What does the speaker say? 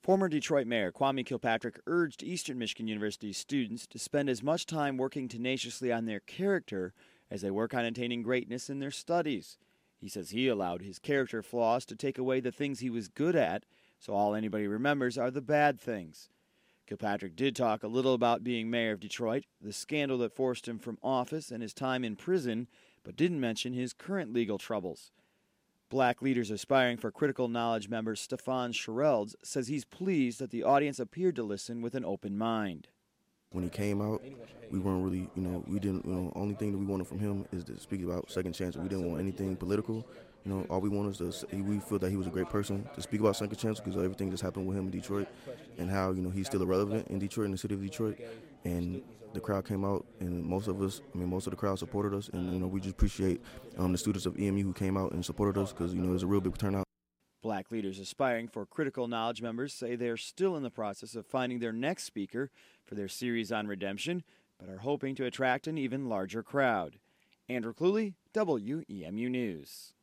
Former Detroit Mayor Kwame Kilpatrick urged Eastern Michigan University students to spend as much time working tenaciously on their character as they work on attaining greatness in their studies. He says he allowed his character flaws to take away the things he was good at, so all anybody remembers are the bad things. Kilpatrick did talk a little about being mayor of Detroit, the scandal that forced him from office, and his time in prison, but didn't mention his current legal troubles. Black Leaders Aspiring for Critical Knowledge member Stefan Sherelds says he's pleased that the audience appeared to listen with an open mind. When he came out, we weren't really, we didn't, only thing that we wanted from him is to speak about second chances. We didn't want anything political. All we wanted was we feel that he was a great person to speak about second chances because everything that's happened with him in Detroit and how, he's still irrelevant in Detroit, in the city of Detroit. And the crowd came out and most of the crowd supported us. And, we just appreciate the students of EMU who came out and supported us because, it was a real big turnout. Black Leaders Aspiring for Critical Knowledge members say they're still in the process of finding their next speaker for their series on redemption, but are hoping to attract an even larger crowd. Andrew Cluley, WEMU News.